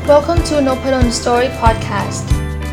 Welcome to Nopadon Story Podcast.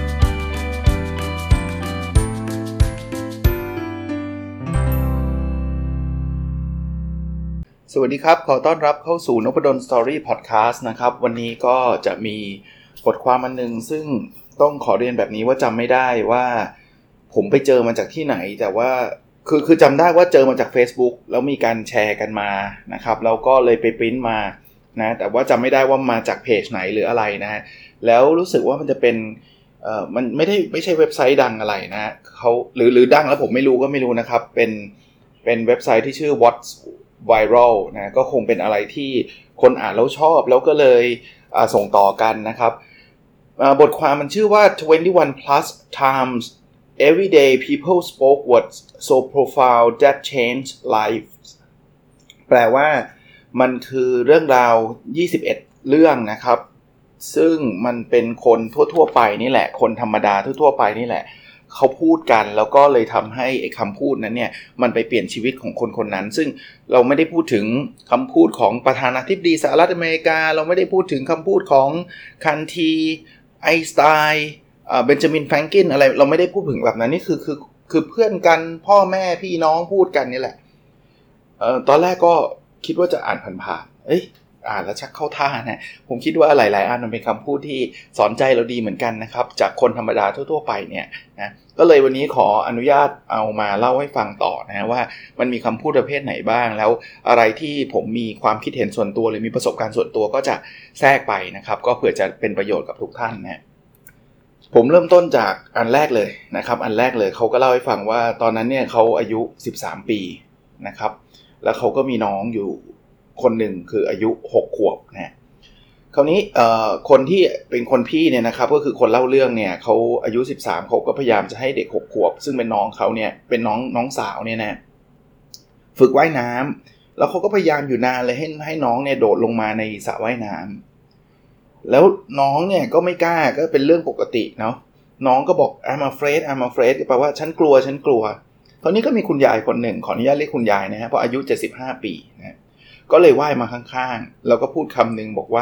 สวัสดีครับขอต้อนรับเข้าสู่ Nopadon Story Podcast นะครับวันนี้ก็จะมีบทความอันนึงซึ่งต้องขอเรียนแบบนี้ว่าจำไม่ได้ว่าผมไปเจอมาจากที่ไหนแต่ว่าคือจำได้ว่าเจอมาจาก Facebook แล้วมีการแชร์กันมานะครับแล้วก็เลยไปปริ้นมานะแต่ว่าจำไม่ได้ว่ามาจากเพจไหนหรืออะไรนะฮะแล้วรู้สึกว่ามันจะเป็นมันไม่ใช่เว็บไซต์ดังอะไรนะเขาหรือดังแล้วผมไม่รู้นะครับเป็นเว็บไซต์ที่ชื่อ What's Viral นะก็คงเป็นอะไรที่คนอ่านแล้วชอบแล้วก็เลยส่งต่อกันนะครับบทความมันชื่อว่า21 plus times everyday people spoke words so profound that changed lives แปลว่ามันคือเรื่องราว21เรื่องนะครับซึ่งมันเป็นคนทั่วๆไปนี่แหละคนธรรมดาทั่วๆไปนี่แหละเขาพูดกันแล้วก็เลยทำให้ไอ้คำพูดนั้นเนี่ยมันไปเปลี่ยนชีวิตของคนคนนั้นซึ่งเราไม่ได้พูดถึงคำพูดของประธานาธิบดีสหรัฐอเมริกาเราไม่ได้พูดถึงคำพูดของคันธีไอน์สไตน์เบนจามินแฟรงกินอะไรเราไม่ได้พูดถึงแบบนั้นนี่คือเพื่อนกันพ่อแม่พี่น้องพูดกันนี่แหละตอนแรกก็คิดว่าจะอ่านผ่านๆอ่านแล้วชักเข้าท่านะผมคิดว่าหลายๆอันมันเป็นคำพูดที่สอนใจเราดีเหมือนกันนะครับจากคนธรรมดาทั่วๆไปเนี่ยนะก็เลยวันนี้ขออนุญาตเอามาเล่าให้ฟังต่อนะว่ามันมีคำพูดประเภทไหนบ้างแล้วอะไรที่ผมมีความคิดเห็นส่วนตัวหรือมีประสบการณ์ส่วนตัวก็จะแทรกไปนะครับก็เผื่อจะเป็นประโยชน์กับทุกท่านนะผมเริ่มต้นจากอันแรกเลยนะครับอันแรกเลยเขาก็เล่าให้ฟังว่าตอนนั้นเนี่ยเขาอายุ13ปีนะครับแล้วเขาก็มีน้องอยู่คนหนึ่งคืออายุ6ขวบนะคราวนี้คนที่เป็นคนพี่เนี่ยนะครับก็คือคนเล่าเรื่องเนี่ยเขาอายุ13เขาก็พยายามจะให้เด็ก6ขวบซึ่งเป็นน้องเขาเนี่ยเป็นน้องสาวเนี่ยนะฝึกว่ายน้ำแล้วเขาก็พยายามอยู่นานเลยให้น้องเนี่ยโดดลงมาในสระว่ายน้ำแล้วน้องเนี่ยก็ไม่กล้าก็เป็นเรื่องปกติเนาะน้องก็บอก I'm afraid แปลว่าฉันกลัวคราวนี้ก็มีคุณยายคนหนึ่งขออนุญาตเรียกคุณยายนะฮะเพราะอายุ75ปีนะก็เลยว่ายมาข้างๆแล้วก็พูดคำหนึ่งบอกว่า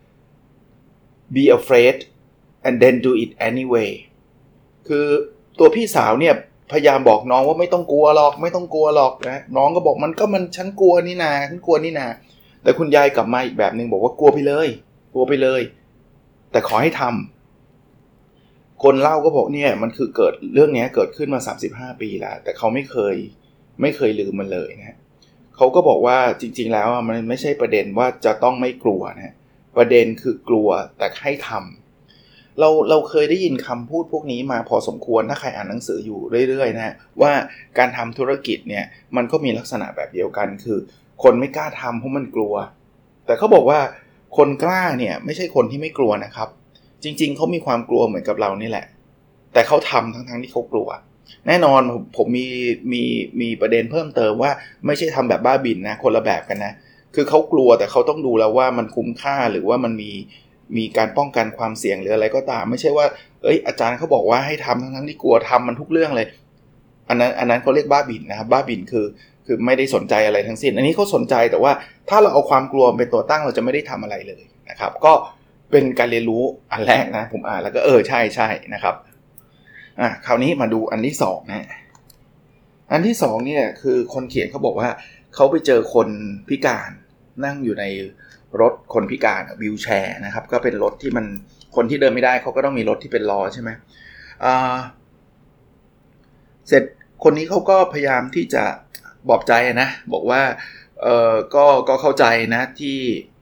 be afraid and then do it anyway คือตัวพี่สาวเนี่ยพยายามบอกน้องว่าไม่ต้องกลัวหรอกนะน้องก็บอกมันฉันกลัวนี่นาแต่คุณยายกลับมาอีกแบบนึงบอกว่ากลัวไปเลยแต่ขอให้ทำคนเล่าก็บอกเนี่ยมันคือเรื่องนี้เกิดขึ้นมา35ปีแล้วแต่เขาไม่เคยลืมมันเลยนะเขาก็บอกว่าจริงๆแล้วมันไม่ใช่ประเด็นว่าจะต้องไม่กลัวนะประเด็นคือกลัวแต่ให้ทำเราเคยได้ยินคำพูดพวกนี้มาพอสมควรถ้าใครอ่านหนังสืออยู่เรื่อยๆนะว่าการทำธุรกิจเนี่ยมันก็มีลักษณะแบบเดียวกันคือคนไม่กล้าทำเพราะมันกลัวแต่เขาบอกว่าคนกล้าเนี่ยไม่ใช่คนที่ไม่กลัวนะครับจริงๆเขามีความกลัวเหมือนกับเรานี่แหละแต่เขาทำทั้งที่เขากลัวแน่นอนผมมีประเด็นเพิ่มเติมว่าไม่ใช่ทำแบบบ้าบิ่นนะคนละแบบกันนะคือเขากลัวแต่เขาต้องดูแล้วว่ามันคุ้มค่าหรือว่ามันมีการป้องกันความเสี่ยงหรืออะไรก็ตามไม่ใช่ว่าอาจารย์เขาบอกว่าให้ทำทั้งที่กลัวทำมันทุกเรื่องเลยอันนั้นเขาเรียกบ้าบิ่นนะครับบ้าบิ่นคือไม่ได้สนใจอะไรทั้งสิ้นอันนี้เขาสนใจแต่ว่าถ้าเราเอาความกลัวเป็นตัวตั้งเราจะไม่ได้ทำอะไรเลยนะครับก็เป็นการเรียนรู้อันแรกนะผมอ่านแล้วก็ใช่นะครับคราวนี้มาดูอันที่2นะอันที่2เนี่ยคือคนเขียนเขาบอกว่าเขาไปเจอคนพิการนั่งอยู่ในรถคนพิการวีลแชร์นะครับก็เป็นรถที่มันคนที่เดินไม่ได้เขาก็ต้องมีรถที่เป็นล้อใช่ไหมเสร็จคนนี้เขาก็พยายามที่จะบอกใจนะบอกว่าก็เข้าใจนะที่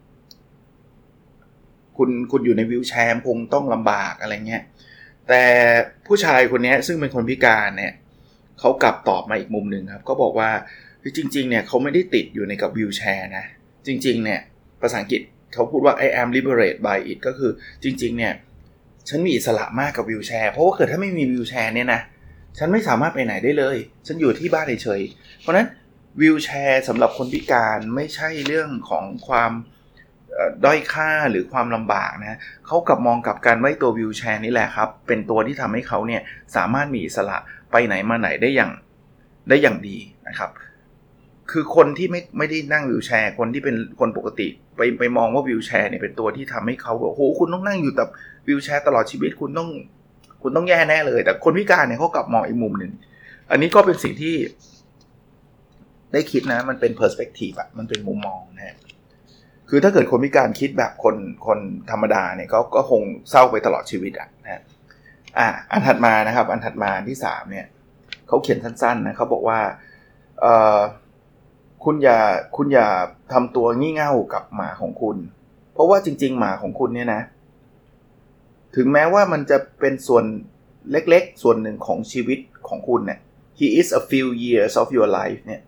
คุณอยู่ในวีลแชร์คงต้องลำบากอะไรเงี้ยแต่ผู้ชายคนนี้ซึ่งเป็นคนพิการเนี่ยเขากลับตอบมาอีกมุมหนึ่งครับก็บอกว่าจริงๆเนี่ยเขาไม่ได้ติดอยู่ในกับวีลแชร์นะจริงๆเนี่ยภาษาอังกฤษเขาพูดว่า I am liberated by it ก็คือจริงๆเนี่ยฉันมีอิสระมากกับวีลแชร์เพราะว่าเกิดถ้าไม่มีวีลแชร์เนี่ยนะฉันไม่สามารถไปไหนได้เลยฉันอยู่ที่บ้านเฉยๆเพราะนั้นวีลแชร์สำหรับคนพิการไม่ใช่เรื่องของความด้อยค่าหรือความลำบากนะเขากลับมองกับการไว้ตัววีลแชร์นี่แหละครับเป็นตัวที่ทำให้เขาเนี่ยสามารถมีอิสระไปไหนมาไหนได้อย่างดีนะครับคือคนที่ไม่ได้นั่งวีลแชร์คนที่เป็นคนปกติไปมองว่าวีลแชร์เนี่ยเป็นตัวที่ทำให้เขาบอกโอ้โหคุณต้องนั่งอยู่กับวีลแชร์ตลอดชีวิตคุณต้องแย่แน่เลยแต่คนพิการเนี่ยเขากลับมองอีกมุมนึงอันนี้ก็เป็นสิ่งที่ได้คิดนะมันเป็น perspective อะมันเป็นมุมมองนะคือถ้าเกิดคนพิการคิดแบบคนธรรมดาเนี่ยก็คงเศร้าไปตลอดชีวิตอะนะอันถัดมานะครับอันถัดมาที่3เนี่ยเขาเขียนสั้นๆนะเขาบอกว่าคุณอย่าทำตัวงี่เง่ากับหมาของคุณเพราะว่าจริงๆหมาของคุณเนี่ยนะถึงแม้ว่ามันจะเป็นส่วนเล็กๆส่วนหนึ่งของชีวิตของคุณเนี่ย he is a few years of your life เนี่ย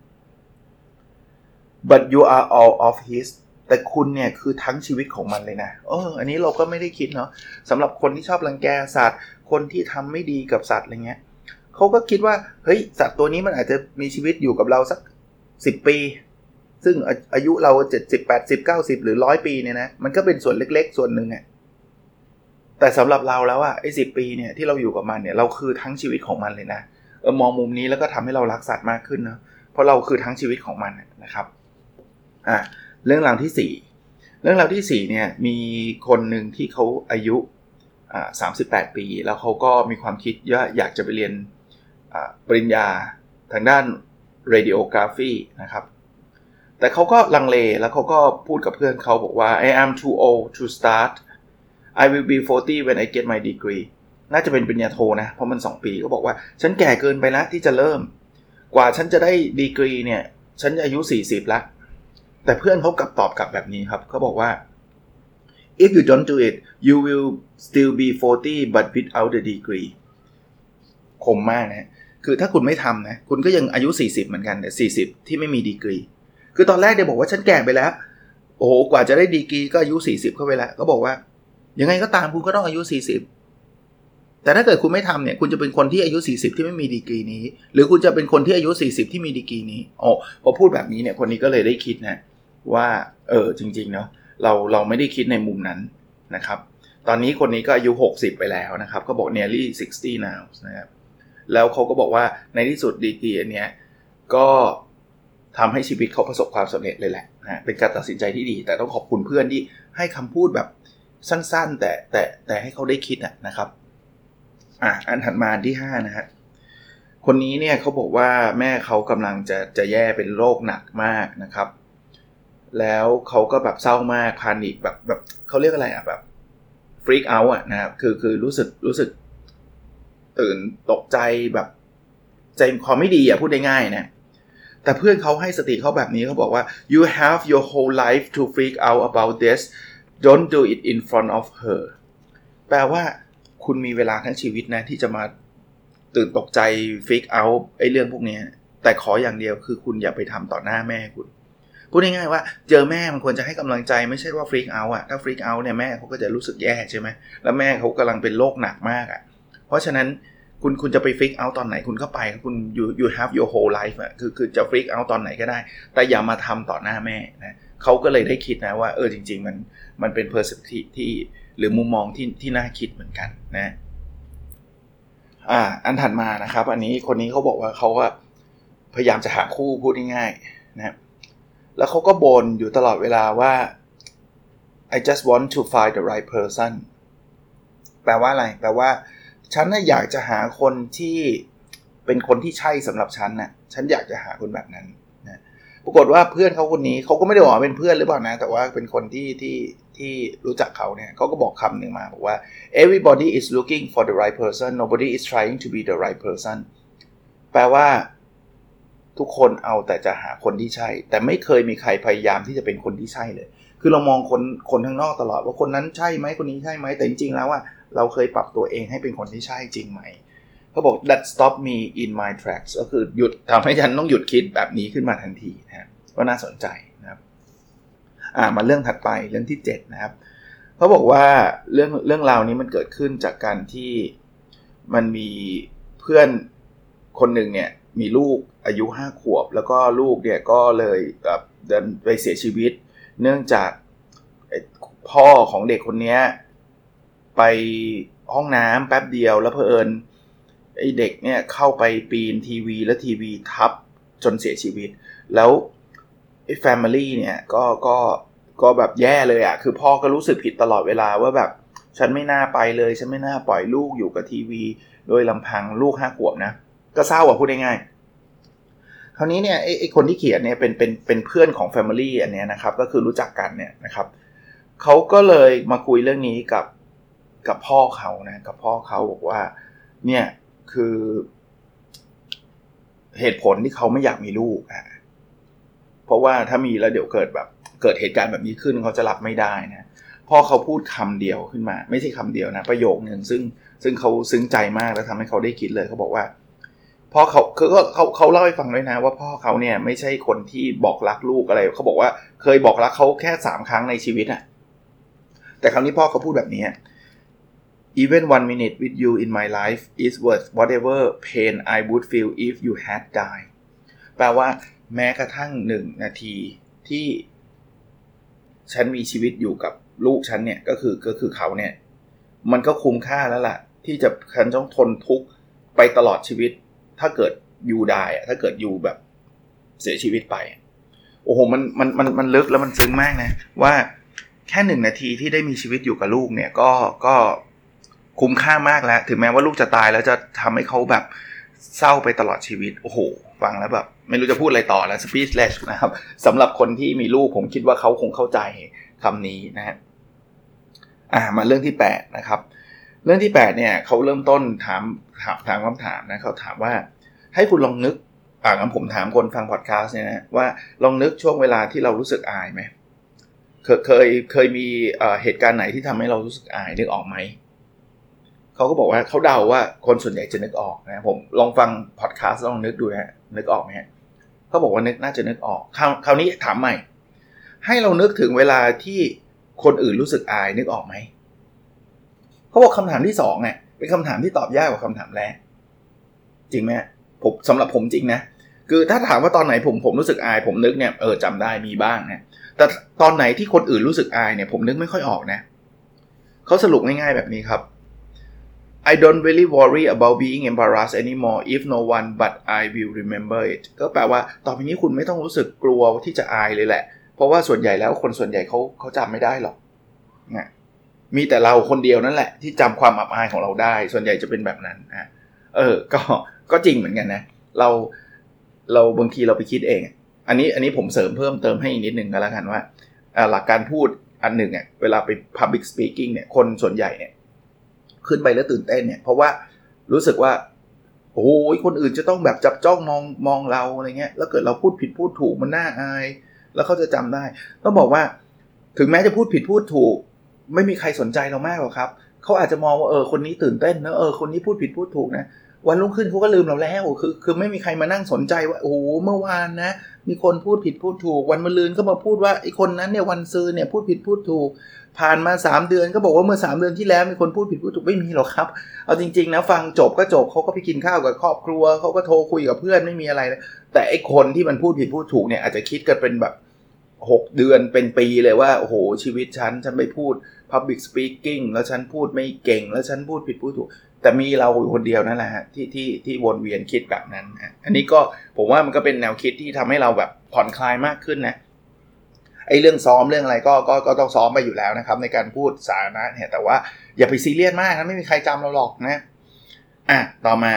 but you are all of his แต่คุณเนี่ยคือทั้งชีวิตของมันเลยนะอันนี้เราก็ไม่ได้คิดเนาะสำหรับคนที่ชอบรังแกสัตว์คนที่ทำไม่ดีกับสัตว์อะไรเงี้ยเขาก็คิดว่าเฮ้ยสัตว์ตัวนี้มันอาจจะมีชีวิตอยู่กับเราสัก10 ปีซึ่งอายุเรา70 80 90หรือ100ปีเนี่ยนะมันก็เป็นส่วนเล็กๆส่วนหนึ่งอ่ะแต่สำหรับเราแล้วอ่ะไอ้10 ปีเนี่ยที่เราอยู่กับมันเนี่ยเราคือทั้งชีวิตของมันเลยนะมองมุมนี้แล้วก็ทำให้เรารักสัตว์มากขึ้นเนาะเพราะเราคือทั้งชีวิตของมันนะครับเรื่องราวที่4เรื่องราวที่4เนี่ยมีคนหนึ่งที่เขาอายุ38 ปีแล้วเขาก็มีความคิดว่าอยากจะไปเรียนปริญญาทางด้าน radiography นะครับแต่เขาก็ลังเลแล้วเขาก็พูดกับเพื่อนเขาบอกว่า I am too old to start I will be 40 when I get my degree น่าจะเป็นปริญญาโทนะเพราะมัน2 ปีก็บอกว่าฉันแก่เกินไปแล้วที่จะเริ่มกว่าฉันจะได้ดีกรีเนี่ยฉันอายุ40แล้วแต่เพื่อนเขากลับตอบกลับแบบนี้ครับเขาบอกว่า if you don't do it you will still be 40 but without the degree คมมากนะคือถ้าคุณไม่ทำนะคุณก็ยังอายุ40เหมือนกันแต่40ที่ไม่มีดีกรีคือตอนแรกเดี๋ยวบอกว่าฉันแก่ไปแล้วโอ้โหกว่าจะได้ดีกรีก็อายุ40เข้าไปแล้วก็บอกว่ายังไงก็ตามคุณก็ต้องอายุ40แต่ถ้าเกิดคุณไม่ทำเนี่ยคุณจะเป็นคนที่อายุ40ที่ไม่มีดีกรีนี้หรือคุณจะเป็นคนที่อายุ40ที่มีดีกรีนี้พอพูดแบบนี้เนี่ยคนนี้ก็เลยได้คิดนะว่าจริงๆเนาะเราไม่ได้คิดในมุมนั้นนะครับตอนนี้คนนี้ก็อายุ60ไปแล้วนะครับเขาบอก nearly 60 now นะครับแล้วเขาก็บอกว่าในที่สุดดีกรีอันเนี้ยก็ทำให้ชีวิตเขาประสบความสำเร็จเลยแหละนะเป็นการตัดสินใจที่ดีแต่ต้องขอบคุณเพื่อนที่ให้คำพูดแบบสั้นๆแต่ให้เขาได้คิดนะครับอันถัดมาที่5นะฮะคนนี้เนี่ยเขาบอกว่าแม่เขากำลังจะแย่เป็นโรคหนักมากนะครับแล้วเขาก็แบบเศร้ามากพานิคแบบเขาเรียกอะไรแบบฟรีกเอาท์นะครับคือรู้สึกตื่นตกใจแบบใจคอไม่ดีพูดได้ง่ายนะแต่เพื่อนเขาให้สติเขาแบบนี้เขาบอกว่า you have your whole life to freak out about this don't do it in front of her แปลว่าคุณมีเวลาทั้งชีวิตนะที่จะมาตื่นตกใจ freak out ไอ้เรื่องพวกนี้แต่ขออย่างเดียวคือคุณอย่าไปทำต่อหน้าแม่คุณพูดง่ายๆว่าเจอแม่มันควรจะให้กำลังใจไม่ใช่ว่า freak out ถ้า freak out เนี่ยแม่เขาก็จะรู้สึกแย่ใช่ไหมแล้วแม่เขากำลังเป็นโรคหนักมากเพราะฉะนั้นคุณจะไป freak out ตอนไหนคุณก็ไปคุณ you have your whole life คือจะ freak out ตอนไหนก็ได้แต่อย่ามาทำต่อหน้าแม่นะเขาก็เลยได้คิดนะว่าจริงๆมันเป็น perspective ที่หรือมุมมองที่น่าคิดเหมือนกันนะอันถัดมานะครับอันนี้คนนี้เขาบอกว่าเขาก็พยายามจะหาคู่พูดง่ายๆนะแล้วเขาก็บ่นอยู่ตลอดเวลาว่า I just want to find the right person แปลว่าอะไรแปลว่าฉันน่ะอยากจะหาคนที่เป็นคนที่ใช่สำหรับฉันน่ะฉันอยากจะหาคนแบบนั้นนะปรากฏว่าเพื่อนเขาคนนี้เขาก็ไม่ได้บอกว่าเป็นเพื่อนหรือเปล่านะแต่ว่าเป็นคนที่รู้จักเขาเนี่ยเขาก็บอกคำหนึ่งมาบอกว่า everybody is looking for the right person nobody is trying to be the right person แปลว่าทุกคนเอาแต่จะหาคนที่ใช่แต่ไม่เคยมีใครพยายามที่จะเป็นคนที่ใช่เลยคือเรามองคนข้างนอกตลอดว่าคนนั้นใช่ไหมคนนี้ใช่ไหมแต่จริงๆแล้วเราเคยปรับตัวเองให้เป็นคนที่ใช่จริงไหมเขาบอก that stop me in my tracks ก็คือหยุดทำให้ฉันต้องหยุดคิดแบบนี้ขึ้นมาทันทีนะก็น่าสนใจนะครับมาเรื่องถัดไปเรื่องที่7นะครับเขาบอกว่าเรื่องราวนี้มันเกิดขึ้นจากการที่มันมีเพื่อนคนหนึ่งเนี่ยมีลูกอายุ5 ขวบแล้วก็ลูกเนี่ยก็เลยเดินไปเสียชีวิตเนื่องจากพ่อของเด็กคนนี้ไปห้องน้ำแป๊บเดียวแล้วเผอิญไอ้เด็กเนี่ยเข้าไปปีนทีวีแล้วทีวีทับจนเสียชีวิตแล้วไอ้ family เนี่ยก็แบบแย่เลยอ่ะคือพ่อก็รู้สึกผิดตลอดเวลาว่าแบบฉันไม่น่าไปเลยฉันไม่น่าปล่อยลูกอยู่กับทีวีโดยลำพังลูก5 ขวบนะก็เศร้าอ่ะพูดง่ายๆคราวนี้เนี่ยไอ้คนที่เขียนเนี่ยเป็นเพื่อนของ family อันเนี้ยนะครับก็คือรู้จักกันเนี่ยนะครับเขาก็เลยมาคุยเรื่องนี้กับพ่อเขานะกับพ่อเขาบอกว่าเนี่ยคือเหตุผลที่เขาไม่อยากมีลูกเพราะว่าถ้ามีแล้วเดี๋ยวเกิดเหตุการณ์แบบนี้ขึ้นเขาจะรับไม่ได้นะพ่อเขาพูดคำเดียวขึ้นมาไม่ใช่คำเดียวนะประโยคนึงซึ่งเขาซึ้งใจมากแล้วทำให้เขาได้คิดเลยเขาบอกว่าพ่อเขาเล่าให้ฟังด้วยนะว่าพ่อเขาเนี่ยไม่ใช่คนที่บอกรักลูกอะไรเขาบอกว่าเคยบอกรักเขาแค่3 ครั้งในชีวิตอะแต่คราวนี้พ่อเขาพูดแบบนี้ Even 1 minute with you in my life is worth whatever pain I would feel if you had died แปลว่าแม้กระทั่ง1 นาทีที่ฉันมีชีวิตอยู่กับลูกฉันเนี่ยก็คือเขาเนี่ยมันก็คุ้มค่าแล้วล่ะที่จะฉันต้องทนทุกข์ไปตลอดชีวิตถ้าเกิดอยู่ได้ถ้าเกิดอยู่แบบเสียชีวิตไปโอ้โหมันลึกแล้วมันซึ้งมากนะว่าแค่1 นาทีที่ได้มีชีวิตอยู่กับลูกเนี่ยก็คุ้มค่ามากแล้วถึงแม้ว่าลูกจะตายแล้วจะทำให้เขาแบบเศร้าไปตลอดชีวิตโอ้โหฟังแล้วแบบไม่รู้จะพูดอะไรต่อแล้ว speechless นะครับสำหรับคนที่มีลูกผมคิดว่าเขาคงเข้าใจคำนี้นะฮะมาเรื่องที่8นะครับเรื่องที่8เนี่ยเขาเริ่มต้นถามคำถามนะเขาถามว่าให้คุณลองนึกงั้นผมถามคนฟังพอดคาสต์เนี่ยนะว่าลองนึกช่วงเวลาที่เรารู้สึกอายไหมเคยมีเหตุการณ์ไหนที่ทำให้เรารู้สึกอายนึกออกไหมเขาก็บอกว่าเขาเดาว่าคนส่วนใหญ่จะนึกออกนะผมลองฟังพอดคาสต์ลองนึกดูนะนึกออกไหมฮะเขาบอกว่าน่าจะนึกออกคราวนี้ถามใหม่ให้เรานึกถึงเวลาที่คนอื่นรู้สึกอายนึกออกไหมเขาบอกคำถามที่2เนี่ยเป็นคำถามที่ตอบยากกว่าคำถามแรกจริงไหมผมสำหรับผมจริงนะคือถ้าถามว่าตอนไหนผมรู้สึกอายผมนึกเนี่ยจำได้มีบ้างนะแต่ตอนไหนที่คนอื่นรู้สึกอายเนี่ยผมนึกไม่ค่อยออกนะเขาสรุปง่ายๆแบบนี้ครับ I don't really worry about being embarrassed anymore if no one but I will remember it ก็แปลว่าต่อไปนี้คุณไม่ต้องรู้สึกกลัวที่จะอายเลยแหละเพราะว่าส่วนใหญ่แล้วคนส่วนใหญ่เขาจำไม่ได้หรอกนะมีแต่เราคนเดียวนั่นแหละที่จำความอับอายของเราได้ส่วนใหญ่จะเป็นแบบนั้นนะก็จริงเหมือนกันนะเราบางทีเราไปคิดเองอันนี้ผมเสริมเพิ่มเติมให้อีกนิดนึงก็แล้วกันว่าหลักการพูดอันหนึ่งเวลาไป public speaking เนี่ยคนส่วนใหญ่เนี่ยขึ้นไปแล้วตื่นเต้นเนี่ยเพราะว่ารู้สึกว่าโอ้ยคนอื่นจะต้องแบบจับจ้องมองเราอะไรเงี้ยแล้วเกิดเราพูดผิดพูดถูกมันน่าอายแล้วเขาจะจำได้ต้องบอกว่าถึงแม้จะพูดผิดพูดถูกไม่มีใครสนใจเรามากหรอกครับเขาอาจจะมองว่าคนนี้ตื่นเต้นนะคนนี้พูดผิดพูดถูกนะวันรุ่งขึ้นเขาก็ลืมเราแล้วคือไม่มีใครมานั่งสนใจว่าโอ้เมื่อวานนะมีคนพูดผิดพูดถูกวันมะรืนก็มาพูดว่าไอ้คนนั้นเนี่ยวันซืนเนี่ยพูดผิดพูดถูกผ่านมา3 เดือนก็บอกว่าเมื่อ3 เดือนที่แล้วมีคนพูดผิดพูดถูกไม่มีหรอกครับเอาจริงๆนะฟังจบก็จบเขาก็ไปกินข้าวกับครอบครัวเขาก็โทรคุยกับเพื่อนไม่มีอะไรแต่ไอ้คนที่มันพูดผิดพูดถูกเนี่ยอาจจะคิดกันเป็นแบบ6 เดือนเป็นปีเลยว่าโอ้โหชีวิตฉันไปพูด public speaking แล้วฉันพูดไม่เก่งแล้วฉันพูดผิดพูดถูกแต่มีเราคนเดียวนั่นแหละฮะที่วนเวียนคิดแบบนั้นอันนี้ก็ผมว่ามันก็เป็นแนวคิดที่ทำให้เราแบบผ่อนคลายมากขึ้นนะไอ้เรื่องซ้อมเรื่องอะไรก็ต้องซ้อมไปอยู่แล้วนะครับในการพูดสาธารณะเนี่ยแต่ว่าอย่าไปซีเรียสมากนะไม่มีใครจำเราหรอกนะต่อมา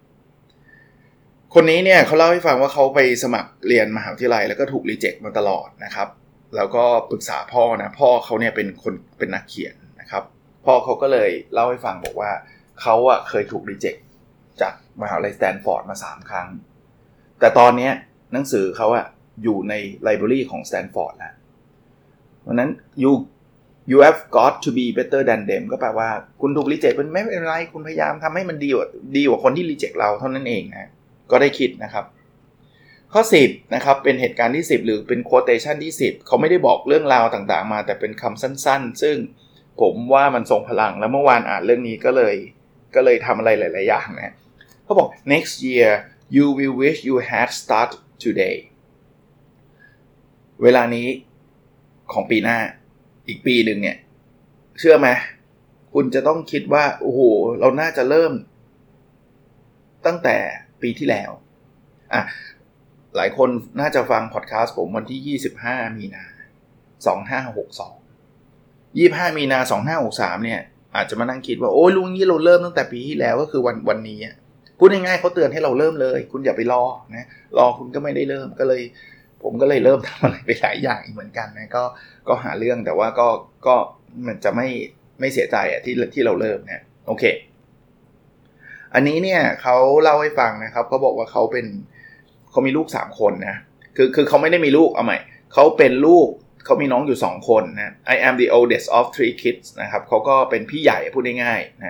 คนนี้เนี่ยเขาเล่าให้ฟังว่าเขาไปสมัครเรียนมหาวิทยาลัยแล้วก็ถูกรีเจ็คมาตลอดนะครับแล้วก็ปรึกษาพ่อนะพ่อเขาเนี่ยเป็นนักเขียนนะครับพ่อเขาก็เลยเล่าให้ฟังบอกว่าเขาเคยถูกรีเจ็คจากมหาวิทยาลัยสแตนฟอร์ดมา3 ครั้งแต่ตอนนี้หนังสือเขาอยู่ในไลบรารีของสแตนฟอร์ดแล้วเพราะนั้น you have got to be better than them ก็แปลว่าคุณถูกรีเจ็คเป็นไม่เป็นไรคุณพยายามทำให้มันดีกว่าคนที่รีเจ็คเราเท่านั้นเองนะก็ได้คิดนะครับข้อ10นะครับเป็นเหตุการณ์ที่10หรือเป็น quotation ที่10เขาไม่ได้บอกเรื่องราวต่างๆมาแต่เป็นคำสั้นๆซึ่งผมว่ามันทรงพลังแล้วเมื่อวานอ่านเรื่องนี้ก็เลยทำอะไรหลายๆอย่างนะเขาบอก next year you will wish you had started today เวลานี้ของปีหน้าอีกปีนึงเนี่ยเชื่อไหมคุณจะต้องคิดว่าโอ้โหเราน่าจะเริ่มตั้งแต่ปีที่แล้วหลายคนน่าจะฟังพอดคาสต์ผมวันที่25มีนา2562 25มีนา2563เนี่ยอาจจะมานั่งคิดว่าโอ้ยลุงนี้เราเริ่มตั้งแต่ปีที่แล้วก็คือวันนี้พูดง่ายๆเขาเตือนให้เราเริ่มเลยคุณอย่าไปรอนะรอคุณก็ไม่ได้เริ่มผมก็เลยเริ่มทำอะไรไปหลายอย่างเหมือนกันนะก็หาเรื่องแต่ว่าก็มันจะไม่เสียใจที่เราเริ่มนะโอเคอันนี้เนี่ยเขาเล่าให้ฟังนะครับเขาบอกว่าเขามีลูก3คนนะคือเขาไม่ได้มีลูกเอาใหม่เขาเป็นลูกเขามีน้องอยู่2คนนะ I am the oldest of 3 kids นะครับเขาก็เป็นพี่ใหญ่พูดง่ายๆนะ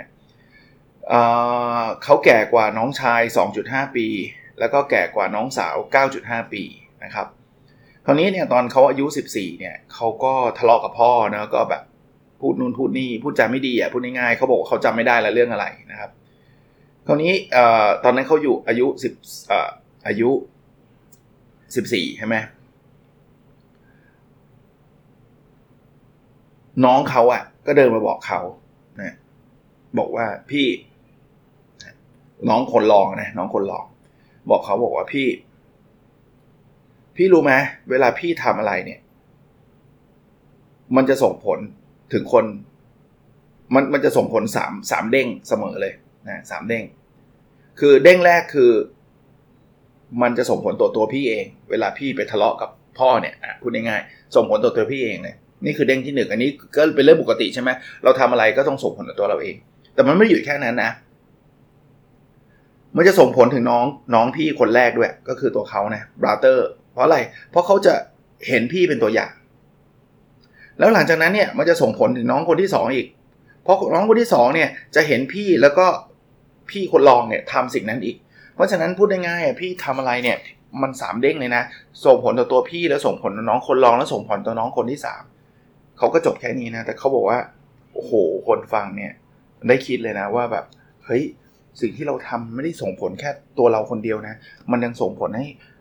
เขาแก่กว่าน้องชาย 2.5 ปีแล้วก็แก่กว่าน้องสาว 9.5 ปีนะครับคราวนี้เนี่ยตอนเขาอายุ14เนี่ยเขาก็ทะเลาะกับพ่อนะก็แบบพูดนู่นพูดนี่พูดจาไม่ดีพูดง่ายๆเขาบอกว่าเขาจำไม่ได้ละเรื่องอะไรนะครับคราวนี้ตอนนั้นเขาอยู่อายุ14ใช่ไหมน้องเขาก็เดินมาบอกเขานะบอกว่าพี่น้องคนรองบอกเขาบอกว่าพี่รู้ไหมเวลาพี่ทำอะไรเนี่ยมันจะส่งผลถึงคนมันจะส่งผล3เด้งเสมอเลยนะ3เด้งคือเด้งแรกคือมันจะส่งผลตัวพี่เองเวลาพี่ไปทะเลาะกับพ่อเนี่ยพูดง่ายๆส่งผลตัวพี่เองเลยนี่คือเด้งที่1อันนี้ก็เป็นเรื่องปกติใช่ไหมเราทำอะไรก็ต้องส่งผลต่อตัวเราเองแต่มันไม่ได้อยู่แค่นั้นนะมันจะส่งผลถึงน้องพี่คนแรกด้วยก็คือตัวเขานะบราเตอร์เพราะอะไรเพราะเขาจะเห็นพี่เป็นตัวอย่างแล้วหลังจากนั้นเนี่ยมันจะส่งผลถึงน้องคนที่2อีกเพราะน้องคนที่2เนี่ยจะเห็นพี่แล้วก็พี่คนรองเนี่ยทำสิ่งนั้นอีกเพราะฉะนั้นพูดง่ายๆพี่ทำอะไรเนี่ยมัน3เด้งเลยนะส่งผลต่อตัวพี่แล้วส่งผลต่อน้องคนรองแล้วส่งผลต่อน้องคนที่3เขาก็จบแค่นี้นะแต่เขาบอกว่าโอ้โหคนฟังเนี่ยได้คิดเลยนะว่าแบบเฮ้ยสิ่งที่เราทำไม่ได้ส่งผลแค่ตัวเราคนเดียวนะมันยังส่งผลให้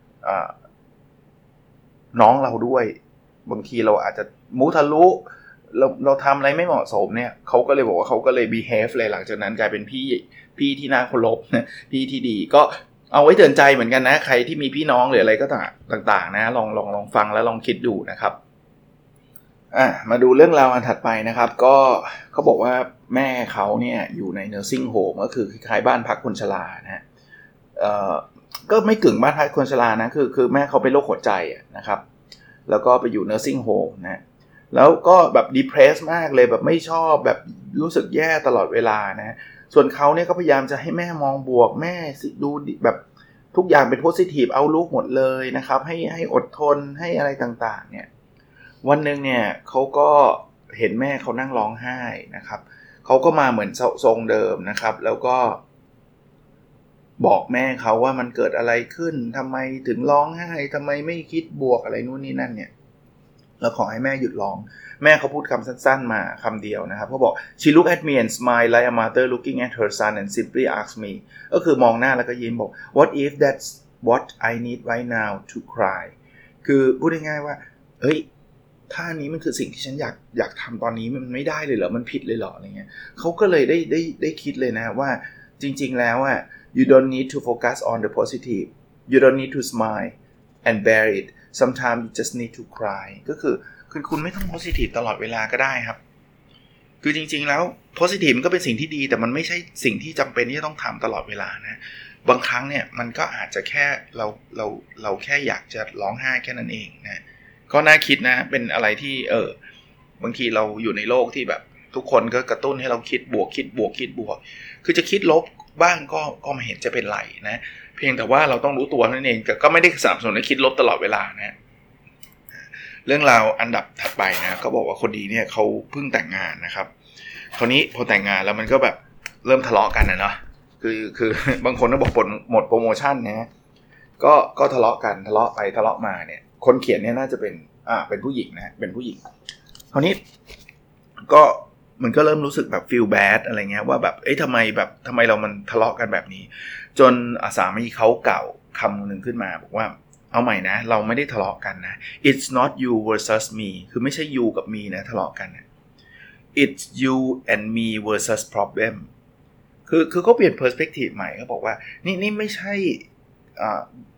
น้องเราด้วยบางทีเราอาจจะมุทะลุเราทำอะไรไม่เหมาะสมเนี่ยเขาก็เลยบอกว่าเขาก็เลย behave เลยหลังจากนั้นกลายเป็นพี่ที่น่าเคารพพี่ที่ดีก็เอาไว้เตือนใจเหมือนกันนะใครที่มีพี่น้องหรืออะไรก็ต่างๆนะลองฟังแล้วลองคิดดูนะครับมาดูเรื่องราวอันถัดไปนะครับก็เขาบอกว่าแม่เขาเนี่ยอยู่ใน nursing home ก็คือคล้ายๆบ้านพักคนชรานะฮะก็ไม่กึ่งบ้านพักคนชรานะคือแม่เขาเป็นโรคหัวใจนะครับแล้วก็ไปอยู่ nursing home นะแล้วก็แบบ depressed มากเลยแบบไม่ชอบแบบรู้สึกแย่ตลอดเวลานะส่วนเขาเนี่ยก็พยายามจะให้แม่มองบวกแม่ดูแบบทุกอย่างเป็น positive outlook หมดเลยนะครับให้อดทนให้อะไรต่างๆเนี่ยวันนึงเนี่ยเขาก็เห็นแม่เขานั่งร้องไห้นะครับเขาก็มาเหมือนทรงเดิมนะครับแล้วก็บอกแม่เขาว่ามันเกิดอะไรขึ้นทำไมถึงร้องไห้ทำไมไม่คิดบวกอะไรนู่นนี่นั่นเนี่ยแล้วขอให้แม่หยุดร้องแม่เขาพูดคำสั้นๆมาคำเดียวนะครับเขาบอก she looked at me and smiled like a mother looking at her son and simply asked me ก็คือมองหน้าแล้วก็ยิ้มบอก what if that's what I need right now to cry คือพูดง่ายๆว่าเฮ้ยท่านี้มันคือสิ่งที่ฉันอยากทำตอนนี้มันไม่ได้เลยเหรอมันผิดเลยเหรออะไรเงี้ยเขาก็เลยได้คิดเลยนะว่าจริงๆแล้วyou don't need to focus on the positive you don't need to smile and bear it sometimes you just need to cry ก็คือคุณไม่ต้อง positive ตลอดเวลาก็ได้ครับคือจริงๆแล้ว positive มันก็เป็นสิ่งที่ดีแต่มันไม่ใช่สิ่งที่จำเป็นที่จะต้องทำตลอดเวลานะบางครั้งเนี่ยมันก็อาจจะแค่เราแค่อยากจะร้องไห้แค่นั้นเองนะก็น่าคิดนะเป็นอะไรที่บางทีเราอยู่ในโลกที่แบบทุกคนก็กระตุ้นให้เราคิดบวกคือจะคิดลบบ้างก็ไม่เห็นจะเป็นไรนะเพียงแต่ว่าเราต้องรู้ตัวนั่นเองแต่ก็ไม่ได้สนับสนุนให้คิดลบตลอดเวลานะเรื่องราวอันดับถัดไปนะเขาบอกว่าคนดีเนี่ยเขาเพิ่งแต่งงานนะครับคราวนี้พอแต่งงานแล้วมันก็แบบเริ่มทะเลาะกันนะเนาะคือบางคนก็บอกหมดโปรโมชั่นนะก็ทะเลาะกันทะเลาะไปทะเลาะมาเนี่ยคนเขียนเนี่ยน่าจะเป็นผู้หญิงนะเป็นผู้หญิงคราวนี้ก็มันก็เริ่มรู้สึกแบบ feel bad อะไรเงี้ยว่าแบบทำไมเรามันทะเลาะกันแบบนี้จนสามีเขากล่าวคำหนึ่งขึ้นมาบอกว่าเอาใหม่นะเราไม่ได้ทะเลาะกันนะ it's not you versus me คือไม่ใช่ you กับ me นะทะเลาะกันนะ it's you and me versus problem คือเขาเปลี่ยน perspective ใหม่เขาบอกว่านี่ไม่ใช่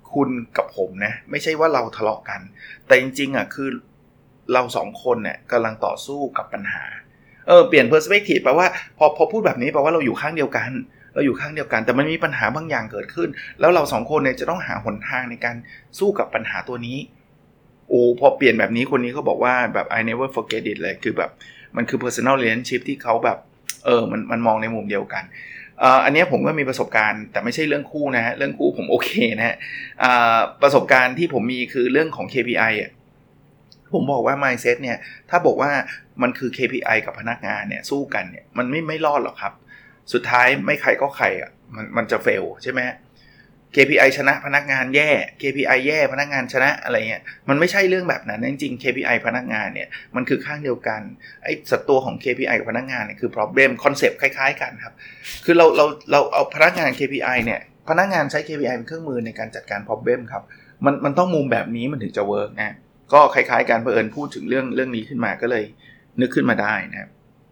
คุณกับผมนะไม่ใช่ว่าเราทะเลาะกันแต่จริงๆคือเรา2คนเนี่ยกำลังต่อสู้กับปัญหาเปลี่ยน perspective แปลว่าพอพูดแบบนี้แปลว่าเราอยู่ข้างเดียวกันแต่มันมีปัญหาบางอย่างเกิดขึ้นแล้วเรา2คนเนี่ยจะต้องหาหนทางในการสู้กับปัญหาตัวนี้พอเปลี่ยนแบบนี้คนนี้เขาบอกว่าแบบ I never forget it เลยคือแบบมันคือ personal relationship ที่เขาแบบมันมองในมุมเดียวกันอันนี้ผมก็มีประสบการณ์แต่ไม่ใช่เรื่องคู่นะฮะเรื่องคู่ผมโอเคนะฮะประสบการณ์ที่ผมมีคือเรื่องของ KPI ผมบอกว่า mindset เนี่ยถ้าบอกว่ามันคือ KPI กับพนักงานเนี่ยสู้กันเนี่ยมันไม่รอดหรอกครับสุดท้ายไม่ใครก็ใครมันจะ fail ใช่ไหม KPI ชนะพนักงานแย่ KPI แย่พนักงานชนะอะไรเงี้ยมันไม่ใช่เรื่องแบบนั้นจริงๆ KPI พนักงานเนี่ยมันคือข้างเดียวกันไอ้ศัตรูของ KPI กับพนักงานเนี่ยคือ problem concept คล้ายๆกันครับคือเราเอาพนักงาน KPI เนี่ยพนักงานใช้ KPI เป็นเครื่องมือในการจัดการ problem ครับมันต้องมุมแบบนี้มันถึงจะ work นะก็คล้ายๆกันเผอิญพูดถึงเรื่องนี้ขึ้นมาก็เลยนึกขึ้นมาได้นะครับ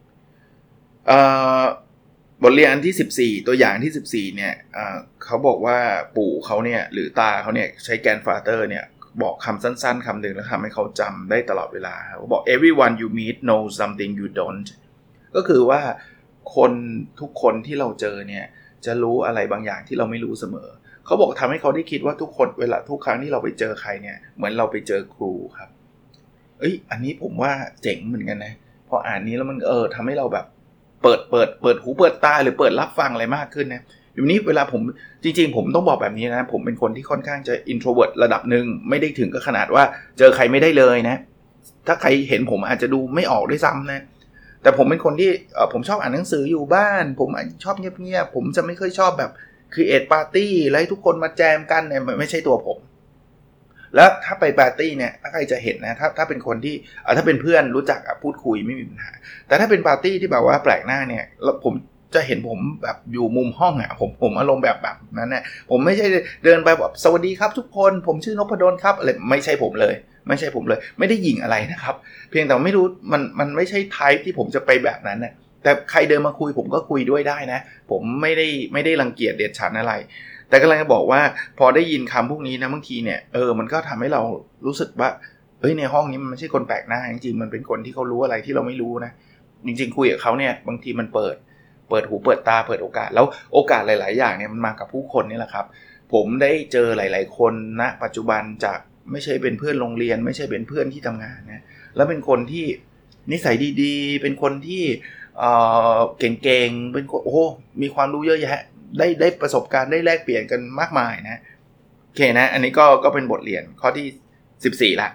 บทเรียนอันที่14ตัวอย่างที่14เนี่ยเขาบอกว่าปู่เขาเนี่ยหรือตาเขาเนี่ยใช้แกรนด์ฟาเธอร์เนี่ยบอกคำสั้นๆคำหนึ่งแล้วทำให้เขาจำได้ตลอดเวลาเขาบอก everyone you meet knows something you don't ก็คือว่าคนทุกคนที่เราเจอเนี่ยจะรู้อะไรบางอย่างที่เราไม่รู้เสมอเขาบอกทำให้เขาได้คิดว่าทุกคนเวลาทุกครั้งที่เราไปเจอใครเนี่ยเหมือนเราไปเจอครูครับอันนี้ผมว่าเจ๋งเหมือนกันนะพออ่านนี้แล้วมันทำให้เราแบบเปิดหูเปิดตาหรือเปิดรับฟังอะไรมากขึ้นนะอยู่นี้เวลาผมจริงๆผมต้องบอกแบบนี้นะผมเป็นคนที่ค่อนข้างจะ introvert ระดับหนึ่งไม่ได้ถึงกับขนาดว่าเจอใครไม่ได้เลยนะถ้าใครเห็นผมอาจจะดูไม่ออกด้วยซ้ำนะแต่ผมเป็นคนที่ผมชอบอ่านหนังสืออยู่บ้านผมชอบเงียบๆผมจะไม่ค่อยชอบแบบcreate party แล้วให้ทุกคนมาแจมกันเนี่ยไม่ใช่ตัวผมแล้วถ้าไปปาร์ตี้เนี่ยถ้าใครจะเห็นนะถ้าเป็นคนที่ถ้าเป็นเพื่อนรู้จักพูดคุยไม่มีปัญหาแต่ถ้าเป็นปาร์ตี้ที่แบบว่าแปลกหน้าเนี่ยแล้วผมจะเห็นผมแบบอยู่มุมห้องผมอารมณ์แบบนั้นเนี่ยผมไม่ใช่เดินไปแบบสวัสดีครับทุกคนผมชื่อนพดลครับอะไรไม่ใช่ผมเลยไม่ได้หยิ่งอะไรนะครับเพียงแต่ไม่รู้มันไม่ใช่ไทป์ที่ผมจะไปแบบนั้นนะแต่ใครเดินมาคุยผมก็คุยด้วยได้นะผมไม่ได้รังเกียจเด็ดฉันอะไรแต่กำลังจะบอกว่าพอได้ยินคำพวกนี้นะบางทีเนี่ยมันก็ทำให้เรารู้สึกว่าในห้องนี้มันไม่ใช่คนแปลกหน้าจริงๆมันเป็นคนที่เขารู้อะไรที่เราไม่รู้นะจริงๆคุยกับเขาเนี่ยบางทีมันเปิดหูเปิดตาเปิดโอกาสแล้วโอกาสหลายๆอย่างเนี่ยมันมากับผู้คนนี่แหละครับผมได้เจอหลายๆคนณปัจจุบันจากไม่ใช่เป็นเพื่อนโรงเรียนไม่ใช่เป็นเพื่อนที่ทำงานนะแล้วเป็นคนที่นิสัยดีๆเป็นคนที่เก่งๆเป็นคนมีความรู้เยอะแยะได้ประสบการณ์ได้แลกเปลี่ยนกันมากมายนะโอเคนะอันนี้ก็เป็นบทเรียนข้อที่14ละ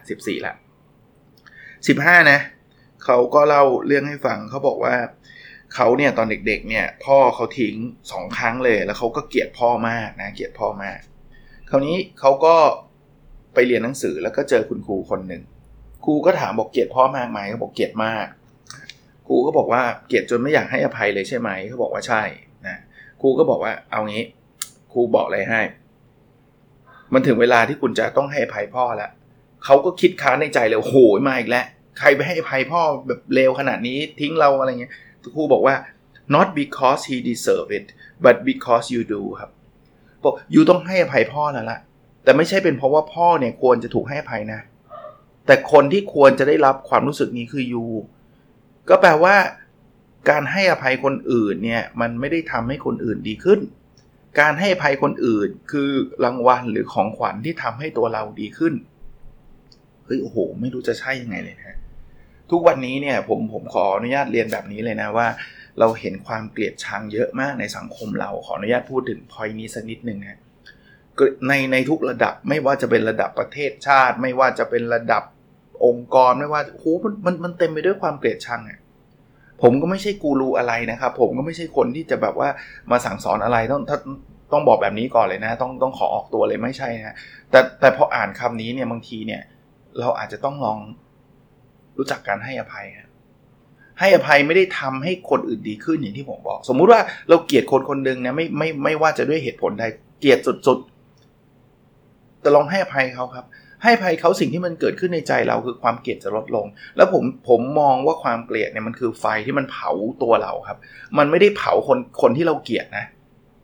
15นะเขาก็เล่าเรื่องให้ฟังเขาบอกว่าเขาเนี่ยตอนเด็กๆเนี่ยพ่อเขาทิ้ง2ครั้งเลยแล้วเขาก็เกลียดพ่อมากนะเกลียดพ่อมากคราวนี้เขาก็ไปเรียนหนังสือแล้วก็เจอคุณครูคนหนึ่งครูก็ถามบอกเกลียดพ่อมากไหมเขาบอกเกลียดมากครูก็บอกว่าเกลียดจนไม่อยากให้อภัยเลยใช่ไหมเขาบอกว่าใช่นะครูก็บอกว่าเอางี้ครูบอกอะไรให้มันถึงเวลาที่คุณจะต้องให้อภัยพ่อแล้วเขาก็คิดค้านในใจเลยโอ้โหมาอีกแล้วใครไปให้อภัยพ่อแบบเลวขนาดนี้ทิ้งเราอะไรเงี้ยครูบอกว่า not because he deserve it but because you do ครับบอก you ต้องให้อภัยพ่อแล้วล่ะแต่ไม่ใช่เป็นเพราะว่าพ่อเนี่ยควรจะถูกให้อภัยนะแต่คนที่ควรจะได้รับความรู้สึกนี้คือ you ก็แปลว่าการให้อภัยคนอื่นเนี่ยมันไม่ได้ทำให้คนอื่นดีขึ้นการให้อภัยคนอื่นคือรางวัลหรือของขวัญที่ทำให้ตัวเราดีขึ้นโอ้โหไม่รู้จะใช่ยังไงเลยนะทุกวันนี้เนี่ยผมขออนุญาตเรียนแบบนี้เลยนะว่าเราเห็นความเกลียดชังเยอะมากในสังคมเราขออนุญาตพูดถึง point นี้สักนิดนึงนะในทุกระดับไม่ว่าจะเป็นระดับประเทศชาติไม่ว่าจะเป็นระดับองค์กรไม่ว่าโอ้โหมันเต็มไปด้วยความเกลียดชังผมก็ไม่ใช่กูรูอะไรนะครับผมก็ไม่ใช่คนที่จะแบบว่ามาสั่งสอนอะไรต้องบอกแบบนี้ก่อนเลยนะต้องขอออกตัวเลยไม่ใช่นะแต่พออ่านคำนี้เนี่ยบางทีเนี่ยเราอาจจะต้องลองรู้จักการให้อภัยให้อภัยไม่ได้ทำให้คนอื่นดีขึ้นอย่างที่ผมบอกสมมุติว่าเราเกลียดคนนึงนะไม่ว่าจะด้วยเหตุผลใดเกลียดสุดๆแต่ลองให้อภัยเขาครับให้อภัยเขาสิ่งที่มันเกิดขึ้นในใจเราคือความเกลียดจะลดลงแล้วผมมองว่าความเกลียดเนี่ยมันคือไฟที่มันเผาตัวเราครับมันไม่ได้เผาคนที่เราเกลียดนะค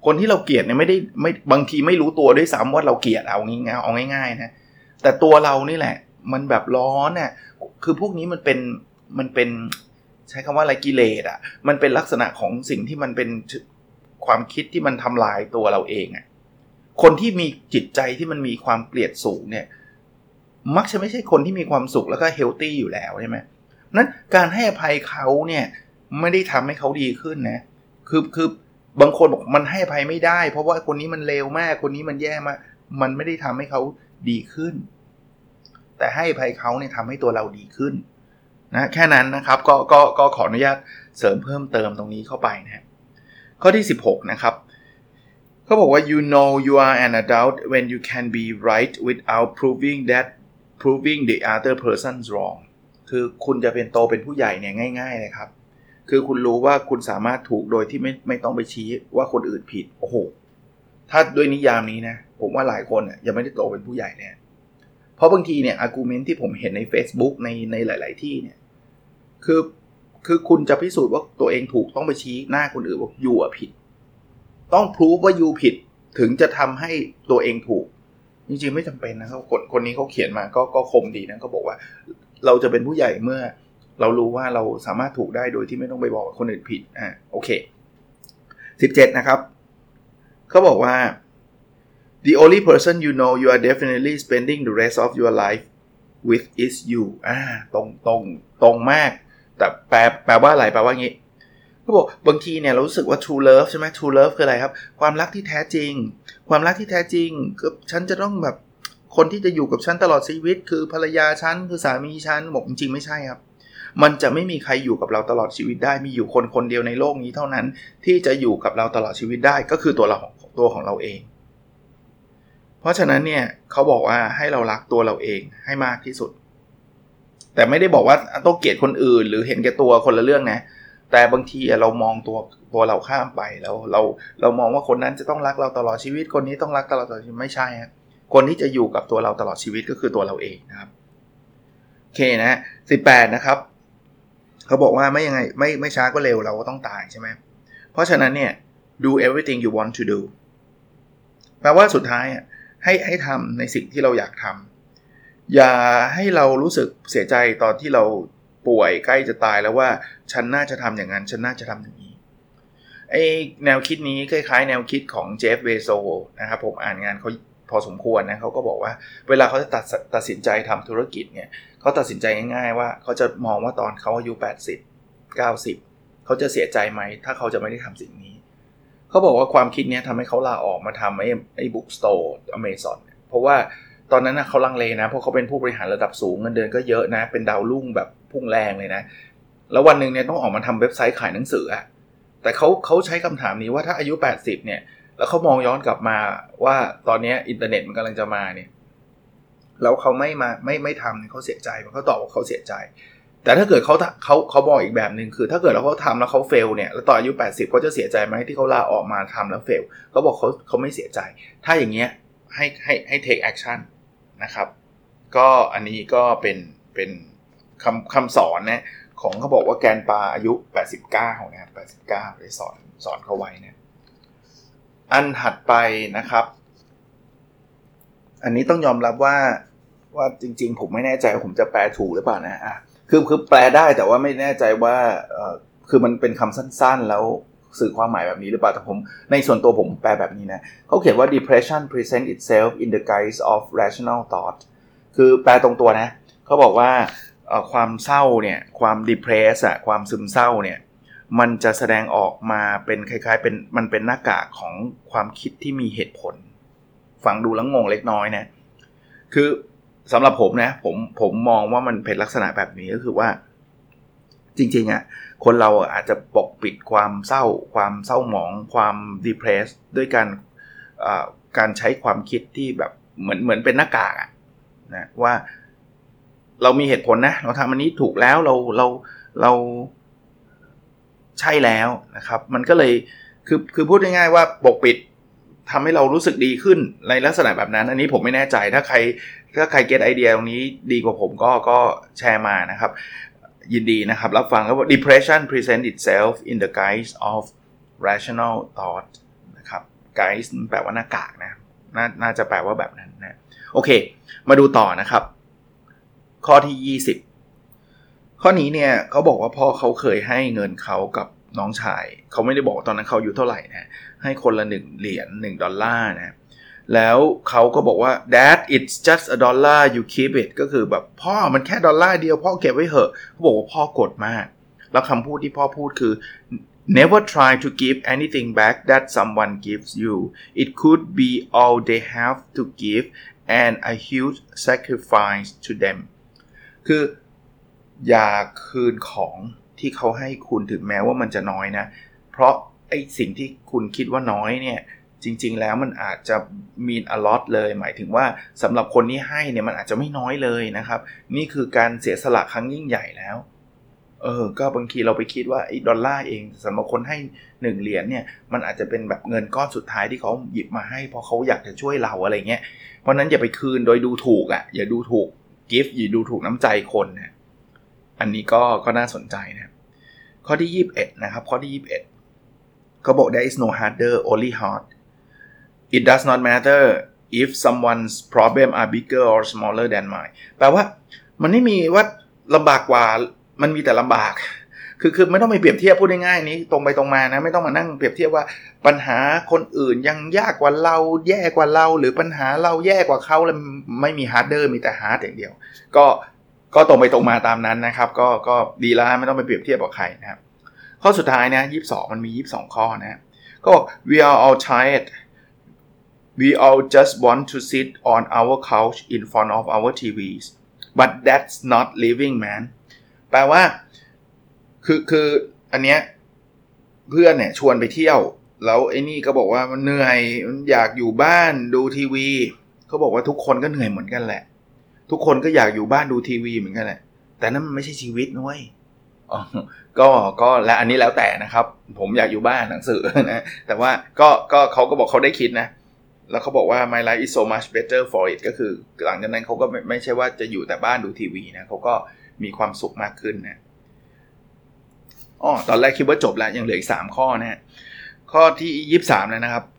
คนที่เราเกลียดเนี่ยไม่บางทีไม่รู้ตัวด้วยซ้ำว่าเราเกลียดเอาง่ายๆนะแต่ตัวเรานี่แหละมันแบบร้อนน่ะคือพวกนี้มันเป็นใช้คำว่าอะไรกิเลสอ่ะมันเป็นลักษณะของสิ่งที่มันเป็นความคิดที่มันทำลายตัวเราเองอ่ะคนที่มีจิตใจที่มันมีความเกลียดสูงเนี่ยมักจะไม่ใช่คนที่มีความสุขแล้วก็เฮลตี้อยู่แล้วใช่ไหมนั้นการให้อภัยเขาเนี่ยไม่ได้ทำให้เขาดีขึ้นนะคือบางคนบอกมันให้อภัยไม่ได้เพราะว่าคนนี้มันเลวมากคนนี้มันแย่มากมันไม่ได้ทำให้เขาดีขึ้นแต่ให้อภัยเขาเนี่ยทำให้ตัวเราดีขึ้นนะแค่นั้นนะครับก็ขออนุญาตเสริมเพิ่มเติมตรงนี้เข้าไปนะข้อที่16นะครับเขาบอกว่า you know you are an adult when you can be right without proving the other person's wrong คือคุณจะเป็นโตเป็นผู้ใหญ่เนี่ยง่ายๆเลยครับคือคุณรู้ว่าคุณสามารถถูกโดยที่ไม่ต้องไปชี้ว่าคนอื่นผิดโอ้โหถ้าด้วยนิยามนี้นะผมว่าหลายคนยังไม่ได้โตเป็นผู้ใหญ่แน่เพราะบางทีเนี่ย argument ที่ผมเห็นใน Facebook ในหลายๆที่เนี่ยคือคุณจะพิสูจน์ว่าตัวเองถูกต้องไปชี้หน้าคนอื่นว่ายูผิดต้องพิสูจว่ายูผิดถึงจะทำให้ตัวเองถูกจริงๆไม่จำเป็นนะครับคนนี้เขาเขียนมาก็คมดีนะเขาบอกว่าเราจะเป็นผู้ใหญ่เมื่อเรารู้ว่าเราสามารถถูกได้โดยที่ไม่ต้องไปบอกคนอื่นผิดโอเค17นะครับเขาบอกว่า the only person you know you are definitely spending the rest of your life with is you ตรงมากแต่แปลว่าอะไรแปลว่างี้เขาบอกบางทีเนี่ยเรารู้สึกว่า true love ใช่ไหม true love คืออะไรครับความรักที่แท้จริงความรักที่แท้จริงคือฉันจะต้องแบบคนที่จะอยู่กับฉันตลอดชีวิตคือภรรยาฉันคือสามีฉันบอกจริงๆไม่ใช่ครับมันจะไม่มีใครอยู่กับเราตลอดชีวิตได้มีอยู่คนเดียวในโลกนี้เท่านั้นที่จะอยู่กับเราตลอดชีวิตได้ก็คือตัวของเราเองเพราะฉะนั้นเนี่ยเขาบอกว่าให้เรารักตัวเราเองให้มากที่สุดแต่ไม่ได้บอกว่าต้องเกลียดคนอื่นหรือเห็นแก่ตัวคนละเรื่องนะแต่บางทีเรามองตัวเราข้ามไปแล้วเรามองว่าคนนั้นจะต้องรักเราตลอดชีวิตคนนี้ต้องรักตลอดชีวิตไม่ใช่ครับคนที่จะอยู่กับตัวเราตลอดชีวิตก็คือตัวเราเองนะครับโอเคนะ18นะครับเขาบอกว่าไม่ช้าก็เร็วเราก็ต้องตายใช่ไหมเพราะฉะนั้นเนี่ย do everything you want to do แปลว่าสุดท้ายให้ทำในสิ่งที่เราอยากทำอย่าให้เรารู้สึกเสียใจตอนที่เราป่วยใกล้จะตายแล้วว่าฉันน่าจะทำอย่างนั้นฉันน่าจะทำอย่างนี้ไอ้แนวคิดนี้คล้ายๆแนวคิดของเจฟเบโซนะครับผมอ่านงานเขาพอสมควรนะเขาก็บอกว่าเวลาเขาจะตัดสินใจทำธุรกิจเนี่ยเขาตัดสินใจง่ายๆว่าเขาจะมองว่าตอนเขาอายุ80 90เขาจะเสียใจไหมถ้าเขาจะไม่ได้ทำสิ่งนี้เขาบอกว่าความคิดนี้ทำให้เขาลาออกมาทำไอ้บุ๊กสโตร์ Amazon เพราะว่าตอนนั้นเขาลังเลนะเพราะเขาเป็นผู้บริหารระดับสูงเงินเดือนก็เยอะนะเป็นดาวรุ่งแบบพุ่งแรงเลยนะแล้ววันนึงเนี่ยต้องออกมาทำเว็บไซต์ขายหนังสือแต่เขาใช้คำถามนี้ว่าถ้าอายุ80เนี่ยแล้วเขามองย้อนกลับมาว่าตอนนี้อินเทอร์เน็ตมันกำลังจะมาเนี่ยแล้วเขาไม่ทำเขาเสียใจเขาตอบว่าเขาเสียใจแต่ถ้าเกิดเขาบอกอีกแบบนึงคือถ้าเกิดเขาทำแล้วเขาเฟลเนี่ยแล้วตอนอายุ80เขาจะเสียใจไหมที่เขาลาออกมาทำแล้วเฟลเขาบอกเขาไม่เสียใจถ้าอย่างเงี้ยให้ take action นะครับก็อันนี้ก็เป็นคำสอนนะของเขาบอกว่าแกนปาอายุ89นะครับ89ได้สอนเขาไว้นะอันถัดไปนะครับอันนี้ต้องยอมรับว่าจริงๆผมไม่แน่ใจว่าผมจะแปลถูกหรือเปล่านะคือแปลได้แต่ว่าไม่แน่ใจว่าคือมันเป็นคำสั้นๆแล้วสื่อความหมายแบบนี้หรือเปล่าแต่ผมในส่วนตัวผมแปลแบบนี้นะเขาเขียนว่า depression present itself in the guise of rational thought คือแปลตรงตัวนะเขาบอกว่าความเศร้าเนี่ยความ depress ความซึมเศร้าเนี่ยมันจะแสดงออกมาเป็นคล้ายๆเป็นมันเป็นหน้ากากของความคิดที่มีเหตุผลฟังดูแล้วงงเล็กน้อยนะคือสำหรับผมนะผมมองว่ามันเป็นลักษณะแบบนี้ก็คือว่าจริงๆคนเราอาจจะปกปิดความเศร้าหมองความ depress ด้วยการใช้ความคิดที่แบบเหมือนเป็นหน้ากากนะว่าเรามีเหตุผลนะเราทำอันนี้ถูกแล้วเราใช่แล้วนะครับมันก็เลยคือพูดง่ายๆว่าปกปิดทำให้เรารู้สึกดีขึ้นในลักษณะแบบนั้นอันนี้ผมไม่แน่ใจถ้าใครเก็ทไอเดียตรงนี้ดีกว่าผมก็แชร์มานะครับยินดีนะครับรับฟังแล้วว่า depression present itself in the guise of rational thought นะครับ guise แปลว่าหน้ากากนะน่าจะแปลว่าแบบนั้นนะโอเคมาดูต่อนะครับข้อที่20ข้อนี้เนี่ยเขาบอกว่าพ่อเขาเคยให้เงินเขากับน้องชายเขาไม่ได้บอกตอนนั้นเขาอายุเท่าไหร่นะให้คนละ1เหรียญ$1นะแล้วเขาก็บอกว่า Dad it's just a dollar you keep it ก็คือแบบพ่อมันแค่ดอลลาร์เดียวพ่อเก็บไว้เถอะเขาบอกว่าพ่อโกรธมากแล้วคำพูดที่พ่อพูดคือ Never try to give anything back that someone gives you it could be all they have to give and a huge sacrifice to them คืออย่าคืนของที่เขาให้คุณถึงแม้ว่ามันจะน้อยนะเพราะไอ้สิ่งที่คุณคิดว่าน้อยเนี่ยจริงๆแล้วมันอาจจะmean a lot เลยหมายถึงว่าสำหรับคนที่ให้เนี่ยมันอาจจะไม่น้อยเลยนะครับนี่คือการเสียสละครั้งยิ่งใหญ่แล้วก็บางทีเราไปคิดว่าไอ้ดอลลาร์เองสำหรับคนให้1เหรียญเนี่ยมันอาจจะเป็นแบบเงินก้อนสุดท้ายที่เขาหยิบมาให้เพราะเขาอยากจะช่วยเราอะไรเงี้ยเพราะนั้นอย่าไปคืนโดยดูถูกอย่าดูถูก gift อย่าดูถูกน้ำใจคนนะอันนี้ก็น่าสนใจนะข้อที่21นะครับข้อที่21เขาบอก there is no harder only hard it does not matter if someone's problem are bigger or smaller than mine แปลว่ามันไม่มีว่าลำบากกว่ามันมีแต่ลำบากคือไม่ต้องไปเปรียบเทียบพูดง่ายๆนี้ตรงไปตรงมานะไม่ต้องมานั่งเปรียบเทียบว่าปัญหาคนอื่นยังยากกว่าเราแย่กว่าเราหรือปัญหาเราแย่กว่าเขาแล้วไม่มี harder มีแต่ hard อย่างเดียวก็ตรงไปตรงมาตามนั้นนะครับก็ดีแล้วไม่ต้องไปเปรียบเทียบกับใครนะครับข้อสุดท้ายนะ22มันมี22ข้อนะก็ we are all tired we all just want to sit on our couch in front of our TVs but that's not living man แปลว่าคืออันเนี้ยเพื่อนเนี่ยชวนไปเที่ยวแล้วไอ้นี่ก็บอกว่ามันเหนื่อยมันอยากอยู่บ้านดูทีวีเขาบอกว่าทุกคนก็เหนื่อยเหมือนกันแหละทุกคนก็อยากอยู่บ้านดูทีวีเหมือนกันแหละแต่นั่นมันไม่ใช่ชีวิตนุ้ยก็และอันนี้แล้วแต่นะครับผมอยากอยู่บ้านหนังสือนะแต่ว่าก็เขาก็บอกเขาได้คิดนะแล้วเขาบอกว่า my life is so much better for it ก็คือหลังจากนั้นเขาก็ไม่ใช่ว่าจะอยู่แต่บ้านดูทีวีนะเขาก็มีความสุขมากขึ้นนะตอนแรกคิดว่าจบแล้วยังเหลืออีก3ข้อนะฮะข้อที่23แล้วนะครับ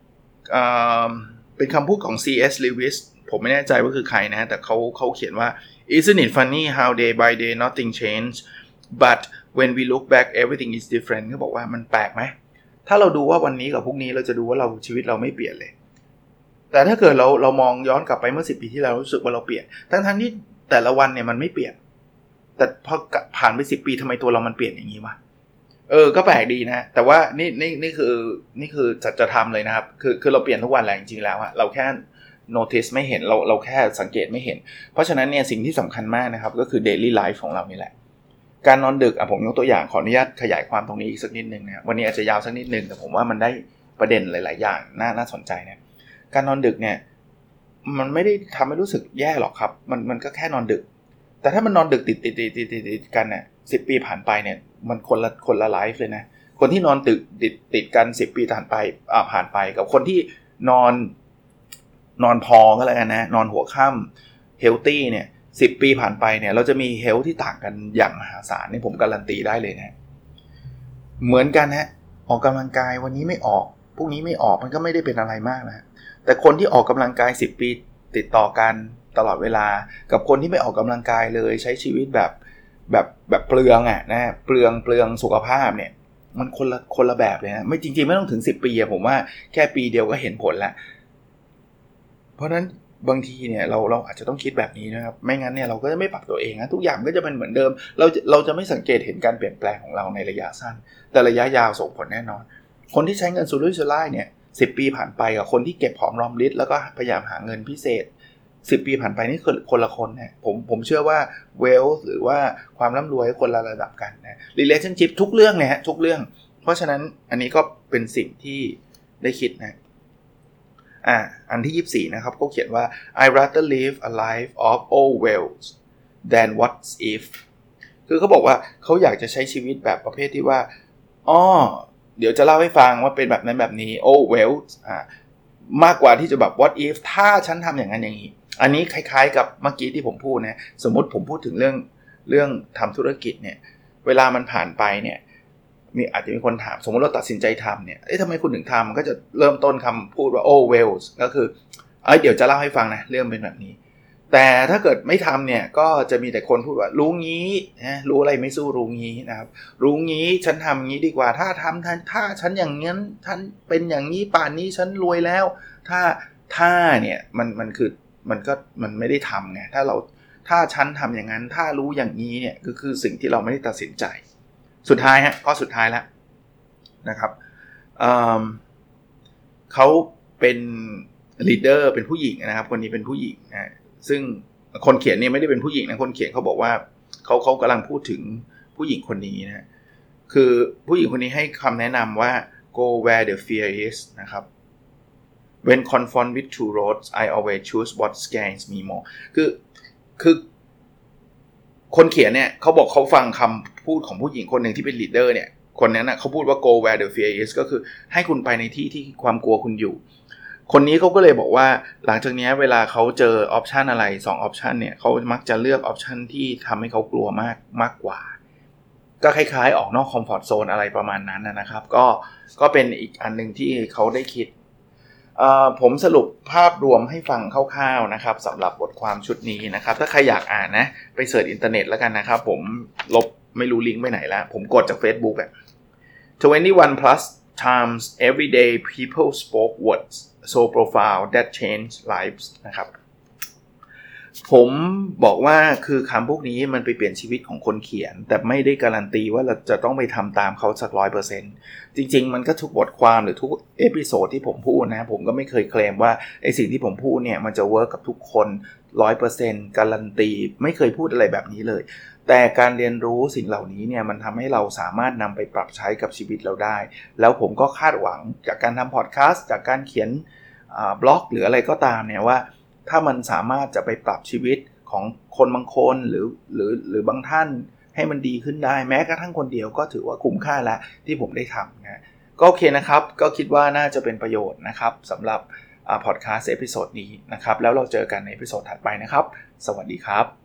เป็นคำพูดของ C.S. Lewis ผมไม่แน่ใจว่าคือใครนะแต่เขาเขียนว่า Isn't it funny how day by day nothing change but when we look back everything is different เขาบอกว่ามันแปลกไหมถ้าเราดูว่าวันนี้กับพรุ่งนี้เราจะดูว่าชีวิตเราไม่เปลี่ยนเลยแต่ถ้าเกิดเรามองย้อนกลับไปเมื่อ10 ปีที่แล้วรู้สึกว่าเราเปลี่ยนทั้งที่แต่ละวันเนี่ยมันไม่เปลี่ยนแต่พอผ่านไป10 ปีทำไมตัวเรามันเปลี่ยนอย่างนี้วะก็แปลกดีนะแต่ว่านี่คือจะทำเลยนะครับคือเราเปลี่ยนทุกวันแหละจริงๆแล้วเราแค่ notice ไม่เห็นเราแค่สังเกตไม่เห็นเพราะฉะนั้นเนี่ยสิ่งที่สำคัญมากนะครับก็คือ daily life ของเรานี่แหละการนอนดึกผมยกตัวอย่างขออนุญาตขยายความตรงนี้อีกสักนิดนึงนะวันนี้อาจจะยาวสักนิดนึงแต่ผมว่ามันได้ประเด็นหลายๆอย่างน่าสนใจนะการนอนดึกเนี่ยมันไม่ได้ทำให้รู้สึกแย่หรอกครับมันก็แค่นอนดึกแต่ถ้ามันนอนดึกติดกันเนี่ย10 ปีผ่านไปเนี่ยมันคนละไลฟ์เลยนะคนที่นอนดึกติดกัน10 ปีผ่านไปกับคนที่นอนพอก็แล้วกันนะนอนหัวค่ำเฮลตี้เนี่ย10 ปีผ่านไปเนี่ยเราจะมีเฮลที่ต่างกันอย่างมหาศาลนี่ผมการันตีได้เลยนะเหมือนกันฮะออกกำลังกายวันนี้ไม่ออกพรุ่งนี้ไม่ออกมันก็ไม่ได้เป็นอะไรมากนะแต่คนที่ออกกำลังกาย10 ปีติดต่อกันตลอดเวลากับคนที่ไม่ออกกำลังกายเลยใช้ชีวิตแบบเปลืองนะเปลืองสุขภาพเนี่ยมันคนละแบบเลยนะไม่จริงๆไม่ต้องถึง10 ปีผมว่าแค่ปีเดียวก็เห็นผลแล้วเพราะนั้นบางทีเนี่ยเราอาจจะต้องคิดแบบนี้นะครับไม่งั้นเนี่ยเราก็จะไม่ปรับตัวเองนะทุกอย่างก็จะเป็นเหมือนเดิมเราจะไม่สังเกตเห็นการเปลี่ยนแปลงของเราในระยะสั้นแต่ระยะยาวส่งผลแน่นอนคนที่ใช้เงินสุรุ่ยสุร่ายเนี่ย10 ปีผ่านไปกับคนที่เก็บหอมรอมริบแล้วก็พยายามหาเงินพิเศษ10 ปีผ่านไปนี่คือคนละคนนะผมเชื่อว่า wealth หรือว่าความร่ำรวยคนละระดับกันนะ relationship ทุกเรื่องเนี่ยฮะทุกเรื่องเพราะฉะนั้นอันนี้ก็เป็นสิ่งที่ได้คิดนะอันที่24นะครับเขาเขียนว่า I rather live a life of all wealth than what if คือเขาบอกว่าเขาอยากจะใช้ชีวิตแบบประเภทที่ว่าเดี๋ยวจะเล่าให้ฟังว่าเป็นแบบนั้นแบบนี้ all wealth มากกว่าที่จะแบบ what if ถ้าฉันทำอย่างนั้นอย่างนี้อันนี้คล้ายๆกับเมื่อกี้ที่ผมพูดนะสมมติผมพูดถึงเรื่องทำธุรกิจเนี่ยเวลามันผ่านไปเนี่ยอาจจะมีคนถามสมมติเราตัดสินใจทำเนี่ยทำไมคุณถึงทำมันก็จะเริ่มต้นคำพูดว่า oh well ก็คือเดี๋ยวจะเล่าให้ฟังนะเรื่องเป็นแบบนี้แต่ถ้าเกิดไม่ทำเนี่ยก็จะมีแต่คนพูดว่ารู้งี้นะรู้อะไรไม่สู้รู้งี้นะครับรู้งี้ฉันทำงี้ดีกว่าถ้าฉันอย่างนั้นฉันเป็นอย่างนี้ป่านนี้ฉันรวยแล้วถ้าเนี่ยมันคือมันไม่ได้ทำไงถ้าฉันทำอย่างนั้นถ้ารู้อย่างนี้เนี่ยก็คือสิ่งที่เราไม่ได้ตัดสินใจสุดท้ายข้อสุดท้ายแล้วนะครับเขาเป็นลีดเดอร์เป็นผู้หญิงนะครับคนนี้เป็นผู้หญิงนะซึ่งคนเขียนเนี่ยไม่ได้เป็นผู้หญิงนะคนเขียนเขาบอกว่าเขากำลังพูดถึงผู้หญิงคนนี้นะคือผู้หญิงคนนี้ให้คำแนะนำว่า go where the fear is นะครับ when confronted with two roads I always choose what scares me more คือคนเขียนเนี่ยเขาบอกเขาฟังคำพูดของผู้หญิงคนหนึ่งที่เป็นลีดเดอร์เนี่ยคนนั้นนะเขาพูดว่า go where the fear is ก็คือให้คุณไปในที่ที่ความกลัวคุณอยู่คนนี้เขาก็เลยบอกว่าหลังจากนี้เวลาเขาเจอออปชันอะไร2ออปชันเนี่ยเขามักจะเลือกออปชันที่ทำให้เขากลัวมากกว่าก็คล้ายๆออกนอกคอมฟอร์ตโซนอะไรประมาณนั้นนะครับก็เป็นอีกอันนึงที่เขาได้คิดผมสรุปภาพรวมให้ฟังคร่าวๆนะครับสำหรับบทความชุดนี้นะครับถ้าใครอยากอ่านนะไปเสิร์ชอินเทอร์เน็ตแล้วกันนะครับผมลบไม่รู้ลิงก์ไปไหนแล้วผมกดจาก Facebook 21 plus times every day people spoke words so profound that changed lives นะครับผมบอกว่าคือคำพวกนี้มันไปเปลี่ยนชีวิตของคนเขียนแต่ไม่ได้การันตีว่าเราจะต้องไปทำตามเขาสัก 100% จริงๆมันก็ทุกบทความหรือทุกเอพิโซดที่ผมพูดนะผมก็ไม่เคยเคลมว่าไอ้สิ่งที่ผมพูดเนี่ยมันจะเวิร์กกับทุกคน 100% การันตีไม่เคยพูดอะไรแบบนี้เลยแต่การเรียนรู้สิ่งเหล่านี้เนี่ยมันทำให้เราสามารถนำไปปรับใช้กับชีวิตเราได้แล้วผมก็คาดหวังจากการทำพอดแคสต์จากการเขียนบล็อกหรืออะไรก็ตามเนี่ยว่าถ้ามันสามารถจะไปปรับชีวิตของคนบางคนหรือบางท่านให้มันดีขึ้นได้แม้กระทั่งคนเดียวก็ถือว่าคุ้มค่าแล้วที่ผมได้ทำนะก็โอเคนะครับก็คิดว่าน่าจะเป็นประโยชน์นะครับสำหรับพอดแคสต์เอพิโซดนี้นะครับแล้วเราเจอกันในเอพิโซดถัดไปนะครับสวัสดีครับ